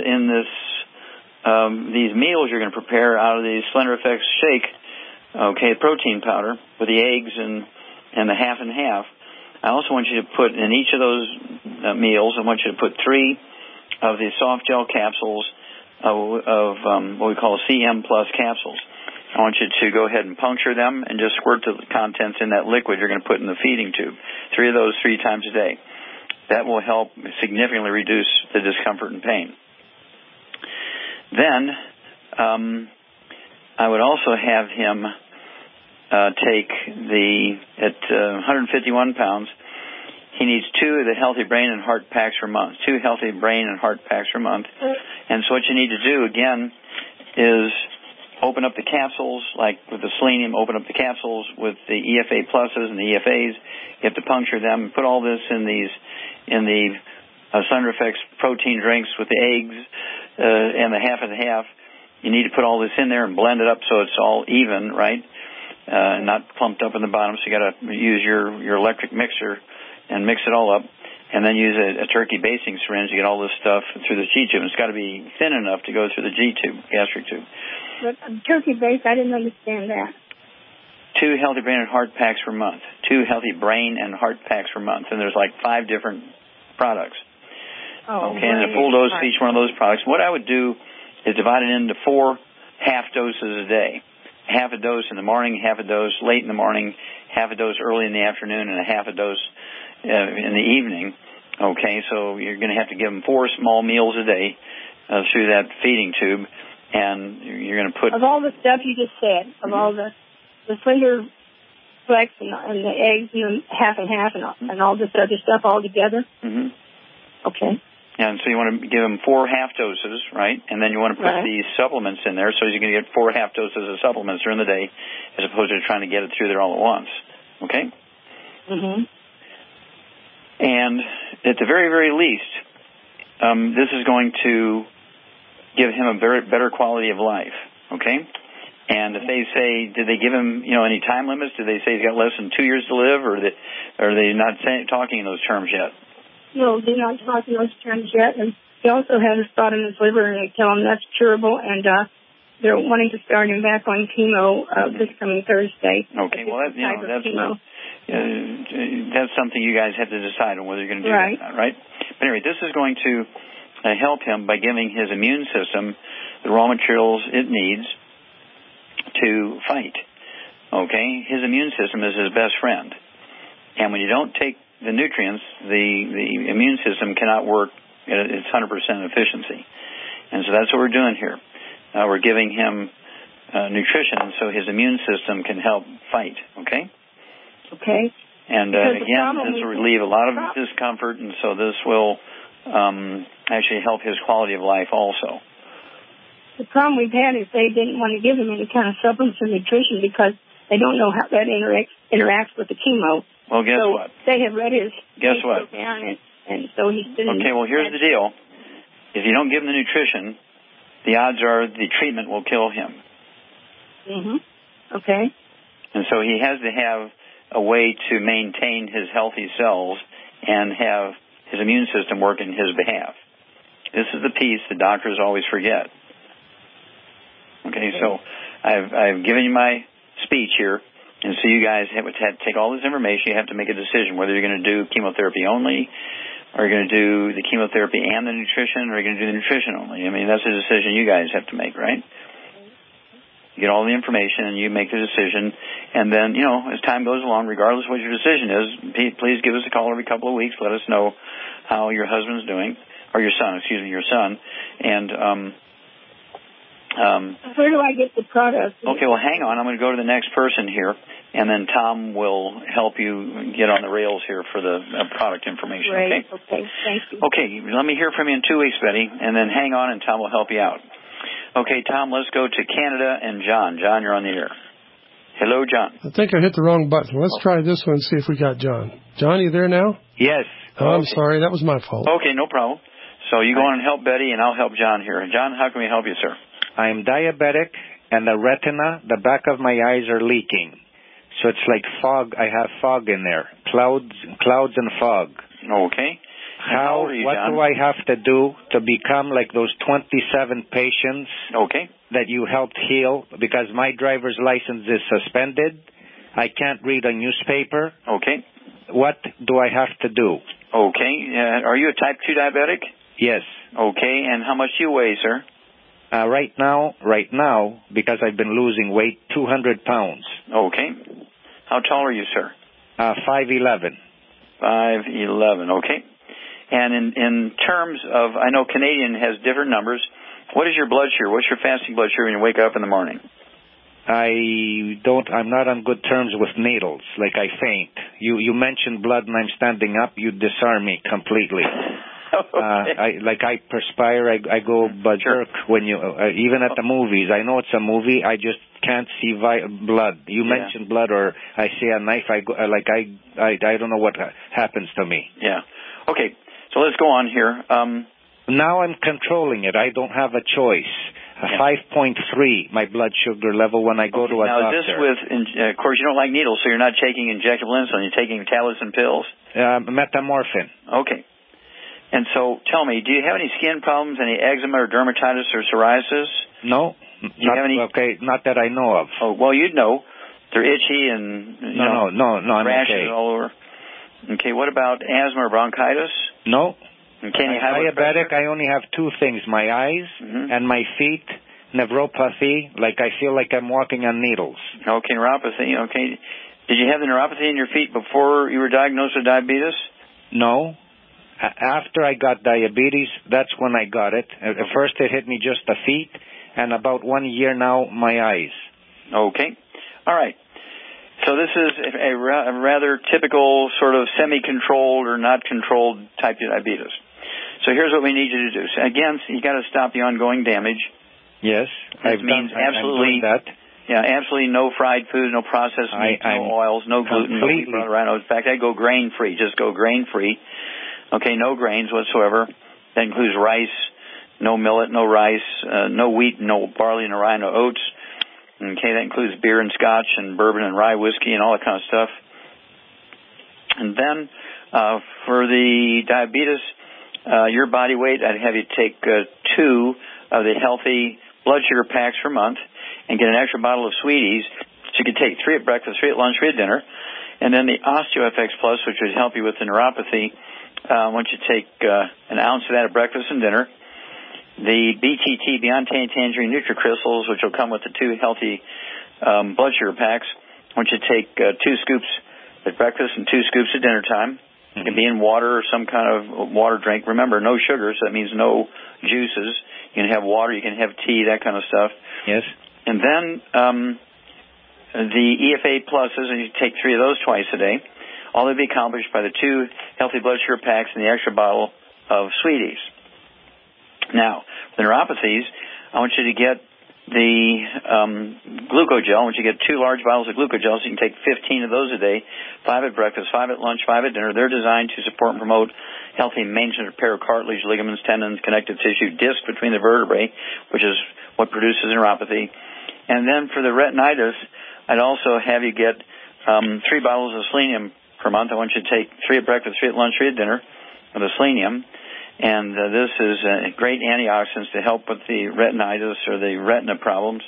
these meals you're going to prepare out of the Slender Effects shake, okay, protein powder with the eggs and the half and half. I also want you to put in each of those meals, I want you to put 3 of the soft gel capsules of what we call CM Plus capsules. I want you to go ahead and puncture them and just squirt the contents in that liquid you're going to put in the feeding tube. 3 of those 3 times a day. That will help significantly reduce the discomfort and pain. Then I would also have him take at 151 pounds, he needs 2 of the Healthy Brain and Heart Packs per month. 2 Healthy Brain and Heart Packs per month. And so what you need to do, again, is open up the capsules, like with the selenium, open up the capsules with the EFA pluses and the EFAs. You have to puncture them and put all this in the Slender Effects protein drinks with the eggs and the half and half. You need to put all this in there and blend it up so it's all even, right? Not clumped up in the bottom. So you got to use your electric mixer and mix it all up, and then use a turkey basting syringe to get all this stuff through the G tube. It's got to be thin enough to go through the G tube, gastric tube. But turkey based, I didn't understand that. 2 Healthy Brain and Heart Packs per month. 2 Healthy Brain and Heart Packs per month, and there's like 5 different products. Oh, okay, and a full dose of each one of those products. What I would do is divide it into 4 half doses a day. Half a dose in the morning, half a dose late in the morning, half a dose early in the afternoon, and a half a dose in the evening. Okay, so you're going to have to give them 4 small meals a day through that feeding tube, and you're going to put... Of all the stuff you just said, of all the Slender Flex and the eggs, half and half, and all this other stuff all together? Mm-hmm. Okay. And so you want to give them 4 half doses, right? And then you want to put these supplements in there, so you're going to get 4 half doses of supplements during the day, as opposed to trying to get it through there all at once. Okay? Mm-hmm. And at the very, very least, this is going to give him a very better quality of life. Okay? And if they say, did they give him, any time limits? Did they say he's got less than 2 years to live, or are they not talking in those terms yet? No, they're not talking those terms yet. And he also has a spot in his liver, and they tell him that's curable, and they're wanting to start him back on chemo this coming Thursday. Okay, well, that's something you guys have to decide on whether you're going to do that or not, right? But anyway, this is going to help him by giving his immune system the raw materials it needs to fight. Okay? His immune system is his best friend. And when you don't take the nutrients, the immune system cannot work at its 100% efficiency. And so that's what we're doing here. We're giving him nutrition so his immune system can help fight, okay? Okay. And again, this will relieve a lot of discomfort, and so this will actually help his quality of life also. The problem we've had is they didn't want to give him any kind of supplements or nutrition because they don't know how that interacts with the chemo. Well, guess what? They have read his down, and so he didn't. Okay, well, here's the deal. If you don't give him the nutrition, the odds are the treatment will kill him. Mm-hmm. Okay. And so he has to have a way to maintain his healthy cells and have his immune system work in his behalf. This is the piece the doctors always forget. Okay, so I've given you my speech here. And so you guys have to take all this information. You have to make a decision whether you're going to do chemotherapy only, Are you going to do the chemotherapy and the nutrition, or are you going to do the nutrition only? I mean, that's a decision you guys have to make, right? You get all the information and you make the decision. And then, as time goes along, regardless of what your decision is, please give us a call every couple of weeks. Let us know how your husband's doing, or your son. And, where do I get the product? Okay, well, hang on. I'm going to go to the next person here, and then Tom will help you get on the rails here for the product information. Great. Okay? Okay, thank you. Okay, let me hear from you in 2 weeks, Betty, and then hang on, and Tom will help you out. Okay, Tom, let's go to Canada and John. John, you're on the air. Hello, John. I think I hit the wrong button. Let's try this one and see if we got John. John, you there now? Yes. Oh, I'm sorry. That was my fault. Okay, no problem. So you go on and help Betty, and I'll help John here. John, how can we help you, sir? I'm diabetic, and the retina, the back of my eyes are leaking. So it's like fog. I have fog in there. Clouds and fog. Okay. What do I have to do to become like those 27 patients that you helped heal? Because my driver's license is suspended. I can't read a newspaper. Okay. What do I have to do? Okay. Are you a type 2 diabetic? Yes. Okay. And how much do you weigh, sir? Right now, because I've been losing weight, 200 pounds. Okay. How tall are you, sir? 5'11". 5'11", okay. And in terms of, I know Canadian has different numbers. What is your blood sugar? What's your fasting blood sugar when you wake up in the morning? I'm not on good terms with needles, like I faint. You mentioned blood and I'm standing up, you disarm me completely. Okay. I perspire, I go berserk when you, even at the movies. I know it's a movie, I just can't see blood. You mentioned blood, or I see a knife, I don't know what happens to me. Yeah. Okay, so let's go on here. Now I'm controlling it. I don't have a choice. 5.3, my blood sugar level when I go to a doctor. Now, is this with, of course, you don't like needles, so you're not taking injectable insulin. You're taking tablets and pills? Metamorphin. Okay. And so, tell me, do you have any skin problems, any eczema or dermatitis or psoriasis? No. Not that I know of. Oh, well, you'd know. They're itchy and, No, I'm rashes okay. all over. Okay, what about asthma or bronchitis? No. Okay, I'm diabetic. I only have two things, my eyes and my feet, neuropathy, like I feel like I'm walking on needles. Okay, neuropathy, okay. Did you have the neuropathy in your feet before you were diagnosed with diabetes? No. After I got diabetes, that's when I got it. At first it hit me just the feet, and about 1 year now, my eyes. Okay. All right. So this is a rather typical sort of semi-controlled or not controlled type 2 diabetes. So here's what we need you to do. So again, you got to stop the ongoing damage. Yes. That means absolutely, I'm doing that. Yeah, absolutely no fried food, no processed meat, no oils, no gluten, no wheat, rhino. In fact, I go grain-free. Just go grain-free. Okay, no grains whatsoever. That includes rice, no millet, no rice, no wheat, no barley, no rye, no oats. Okay, that includes beer and scotch and bourbon and rye whiskey and all that kind of stuff. And then for the diabetes, your body weight, I'd have you take 2 of the healthy blood sugar packs per month and get an extra bottle of Sweeties. So you could take 3 at breakfast, 3 at lunch, 3 at dinner. And then the OsteoFX Plus, which would help you with the neuropathy, once you take an ounce of that at breakfast and dinner. The BTT, Beyond Tangerine NutriCrystals, which will come with the 2 healthy blood sugar packs. Once you take 2 scoops at breakfast and 2 scoops at dinner time. It can be in water or some kind of water drink. Remember, no sugar, so that means no juices. You can have water, you can have tea, that kind of stuff. Yes. And then the EFA Pluses, and you take 3 of those twice a day. All that be accomplished by the 2 healthy blood sugar packs and the extra bottle of Sweeties. Now, the neuropathies, I want you to get the glucogel. I want you to get 2 large bottles of glucogel, so you can take 15 of those a day, 5 at breakfast, 5 at lunch, 5 at dinner. They're designed to support and promote healthy maintenance of repair of cartilage, ligaments, tendons, connective tissue, disc between the vertebrae, which is what produces neuropathy. And then for the retinitis, I'd also have you get 3 bottles of selenium per month. I want you to take 3 at breakfast, 3 at lunch, 3 at dinner of the selenium. And this is great antioxidants to help with the retinitis or the retina problems.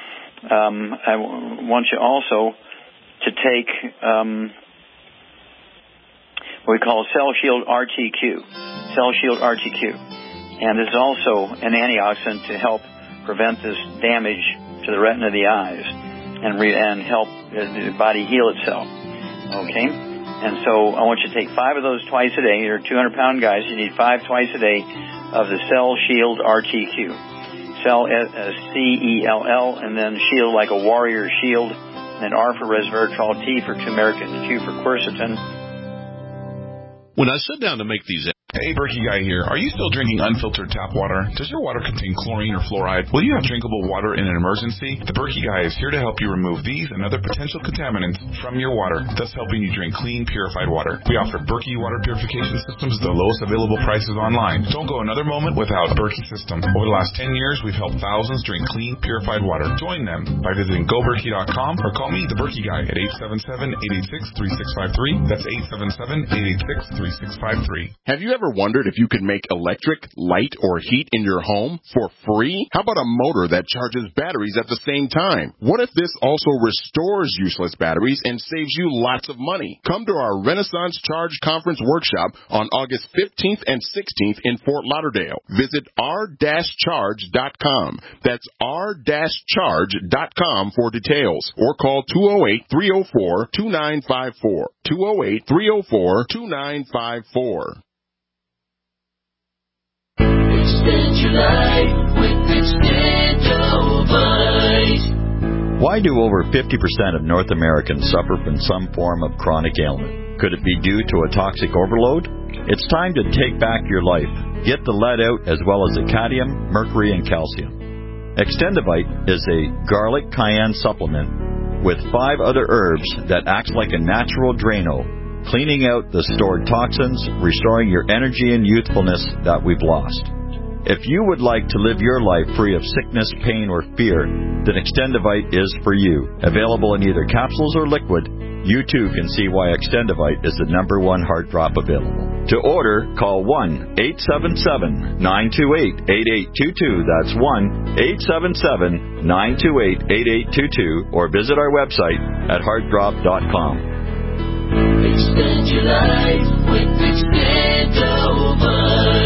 I want you also to take what we call Cell Shield RTQ. Cell Shield RTQ. And this is also an antioxidant to help prevent this damage to the retina of the eyes and help the body heal itself. Okay? And so I want you to take 5 of those twice a day. You're 200-pound guys. You need 5 twice a day of the Cell Shield RTQ. Cell, C-E-L-L, and then shield like a warrior shield, and then R for resveratrol, T for turmeric, and Q for quercetin. When I sit down to make these... Hey, Berkey Guy here. Are you still drinking unfiltered tap water? Does your water contain chlorine or fluoride? Will you have drinkable water in an emergency? The Berkey Guy is here to help you remove these and other potential contaminants from your water, thus helping you drink clean, purified water. We offer Berkey water purification systems at the lowest available prices online. Don't go another moment without a Berkey system. Over the last 10 years, we've helped thousands drink clean, purified water. Join them by visiting GoBerkey.com or call me, the Berkey Guy, at 877-886-3653. That's 877-886-3653. Have you ever wondered if you could make electric, light, or heat in your home for free? How about a motor that charges batteries at the same time? What if this also restores useless batteries and saves you lots of money? Come to our Renaissance Charge Conference workshop on August 15th and 16th in Fort Lauderdale. Visit r-charge.com. That's r-charge.com for details, or call 208-304-2954. 208-304-2954. Extend your life with Extendovite. Why do over 50% of North Americans suffer from some form of chronic ailment? Could it be due to a toxic overload? It's time to take back your life. Get the lead out as well as the cadmium, mercury, and calcium. Extendovite is a garlic cayenne supplement with 5 other herbs that acts like a natural Drano, cleaning out the stored toxins, restoring your energy and youthfulness that we've lost. If you would like to live your life free of sickness, pain, or fear, then Extendovite is for you. Available in either capsules or liquid, you too can see why Extendovite is the #1 heart drop available. To order, call 1-877-928-8822. That's 1-877-928-8822, or visit our website at heartdrop.com. Extend your life with Extendovite.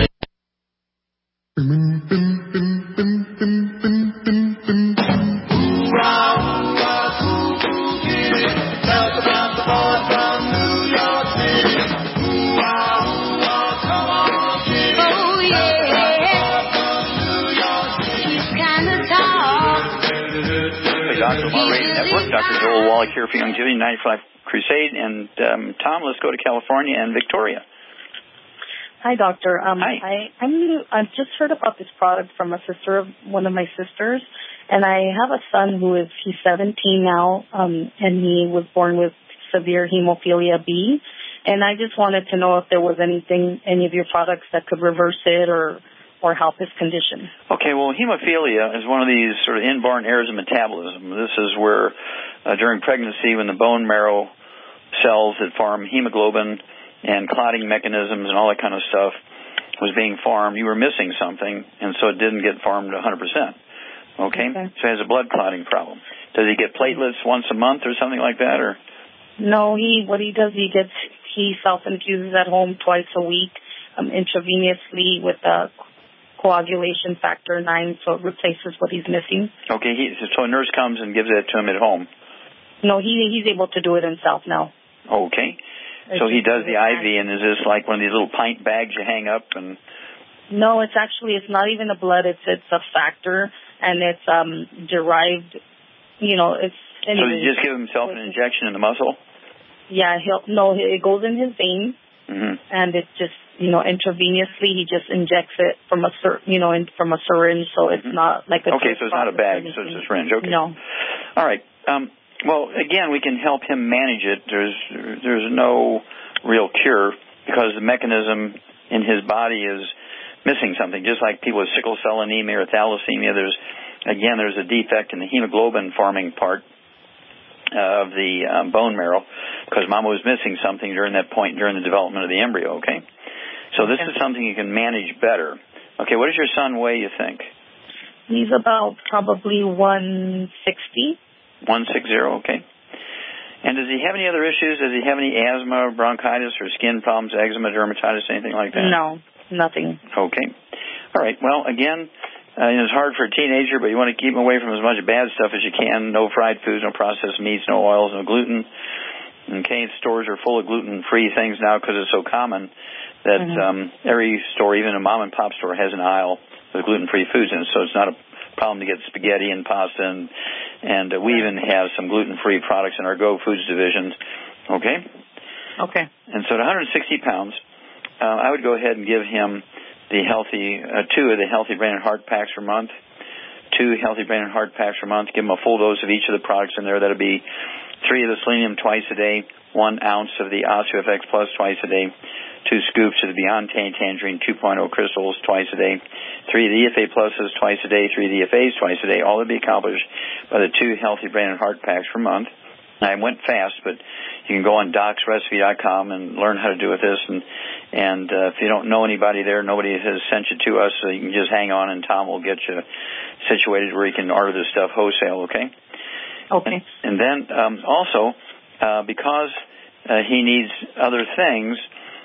Dr. Monterey Network, Dr. Joel Wallach here for Youngevity 95 Crusade. And Tom, let's go to California and Victoria. Hi, Doctor. Hi. I've just heard about this product from a sister of one of my sisters, and I have a son he's 17 now, and he was born with severe hemophilia B, and I just wanted to know if there was any of your products that could reverse it or help his condition. Okay, well, hemophilia is one of these sort of inborn errors of metabolism. This is where during pregnancy, when the bone marrow cells that form hemoglobin and clotting mechanisms and all that kind of stuff was being formed, you were missing something, and so it didn't get formed 100%. Okay? So he has a blood clotting problem. Does he get platelets once a month or something like that, or? No, he self-infuses at home twice a week, intravenously with a coagulation factor 9, so it replaces what he's missing. Okay, so a nurse comes and gives that to him at home? No, he's able to do it himself now. Okay. So he does the IV, and is this like one of these little pint bags you hang up? And no, it's not even a blood. It's a factor, and it's derived. So he just give himself an injection in the muscle? Yeah, it goes in his vein, and it just intravenously he just injects it from a syringe, so it's not like a so it's not a bag, so it's a syringe. Okay. No. All right. Well, again, we can help him manage it. There's no real cure because the mechanism in his body is missing something. Just like people with sickle cell anemia or thalassemia, there's a defect in the hemoglobin forming part of the bone marrow because mama was missing something during that point during the development of the embryo. Okay, so this is something you can manage better. Okay, what does your son weigh, you think? He's about probably 160. 160, okay. And does he have any other issues? Does he have any asthma, bronchitis, or skin problems, eczema, dermatitis, anything like that? No, nothing. Okay. All right. Well, again, it's hard for a teenager, but you want to keep him away from as much bad stuff as you can. No fried foods, no processed meats, no oils, no gluten. Okay, stores are full of gluten-free things now because it's so common that every store, even a mom-and-pop store, has an aisle with gluten-free foods in it, so it's not a problem to get spaghetti and pasta, and we even have some gluten-free products in our Go Foods division. Okay? Okay. And so at 160 pounds, I would go ahead and give him the two of the Healthy Brain and Heart packs per month, 2 Healthy Brain and Heart packs per month. Give him a full dose of each of the products in there. That'll be 3 of the selenium twice a day, 1 ounce of the OsteoFX Plus twice a day, 2 scoops of the Beyond Tangerine 2.0 crystals twice a day, 3 of the EFA Pluses twice a day, 3 of the EFAs twice a day. All to be accomplished by the 2 Healthy Brain and Heart packs per month. I went fast, but you can go on docsrecipe.com and learn how to do with this. And if you don't know anybody there, nobody has sent you to us, so you can just hang on, and Tom will get you situated where you can order this stuff wholesale, okay? Okay. And then also, because he needs other things,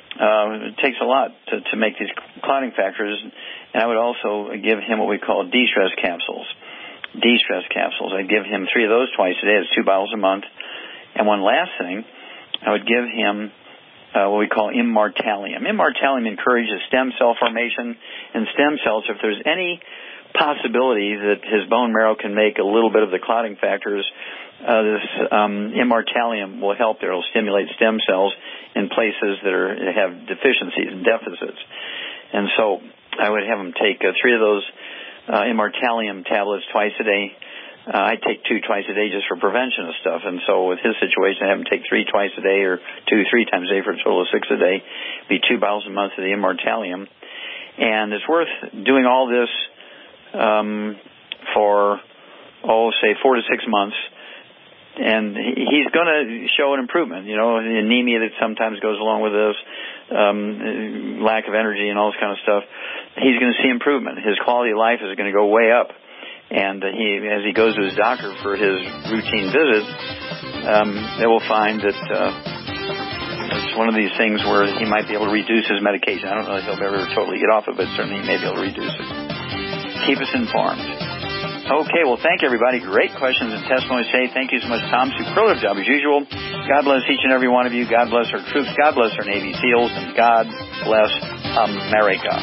it takes a lot to make these clotting factors, and I would also give him what we call de-stress capsules. De-stress capsules. I'd give him 3 of those twice a day. It's 2 bottles a month. And one last thing, I would give him what we call Immortalium. Immortalium encourages stem cell formation, and stem cells, if there's any possibility that his bone marrow can make a little bit of the clotting factors, this Immortalium will help there. It'll stimulate stem cells in places that have deficiencies and deficits. And so I would have him take 3 of those Immortalium tablets twice a day. I take 2 twice a day just for prevention of stuff. And so with his situation, I have him take 3 twice a day, or 2 3 times a day, for a total of 6 a day. Be 2 bottles a month of the Immortalium. And it's worth doing all this for, say 4 to 6 months. And he's going to show an improvement. You know, the anemia that sometimes goes along with this, lack of energy and all this kind of stuff. He's going to see improvement. His quality of life is going to go way up. And as he goes to his doctor for his routine visits, they will find that it's one of these things where he might be able to reduce his medication. I don't know if he'll ever totally get off of it, but certainly he may be able to reduce it. Keep us informed. Okay, well, thank you, everybody. Great questions and testimonies today. Thank you so much, Tom. Superlative job as usual. God bless each and every one of you. God bless our troops. God bless our Navy SEALs. And God bless America.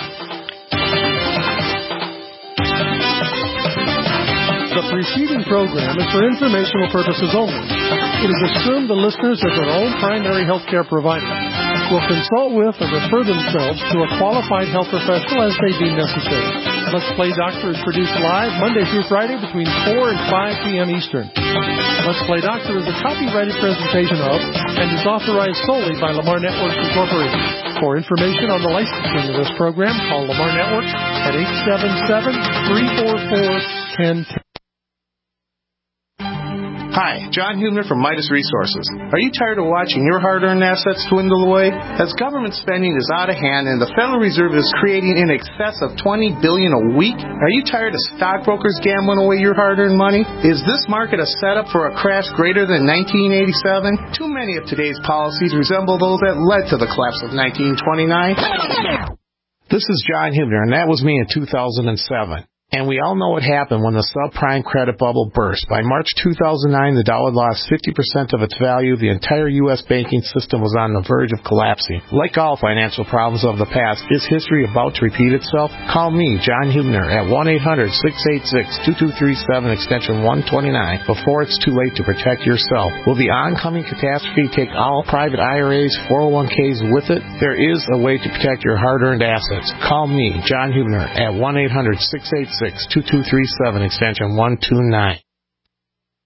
The preceding program is for informational purposes only. It is assumed the listeners of their own primary health care provider will consult with or refer themselves to a qualified health professional as may deem necessary. Let's Play Doctor is produced live Monday through Friday between 4 and 5 p.m. Eastern. Let's Play Doctor is a copyrighted presentation of and is authorized solely by Lamar Networks Incorporated. For information on the licensing of this program, call Lamar Networks at 877-344-1010. Hi, John Hubner from Midas Resources. Are you tired of watching your hard-earned assets dwindle away? As government spending is out of hand and the Federal Reserve is creating in excess of $20 billion a week, are you tired of stockbrokers gambling away your hard-earned money? Is this market a setup for a crash greater than 1987? Too many of today's policies resemble those that led to the collapse of 1929. This is John Hubner, and that was me in 2007. And we all know what happened when the subprime credit bubble burst. By March 2009, the dollar lost 50% of its value. The entire U.S. banking system was on the verge of collapsing. Like all financial problems of the past, is history about to repeat itself? Call me, John Hubner, at 1-800-686-2237, extension 129, before it's too late to protect yourself. Will the oncoming catastrophe take all private IRAs, 401ks with it? There is a way to protect your hard-earned assets. Call me, John Hubner, at 1-800-686-2237, extension 129.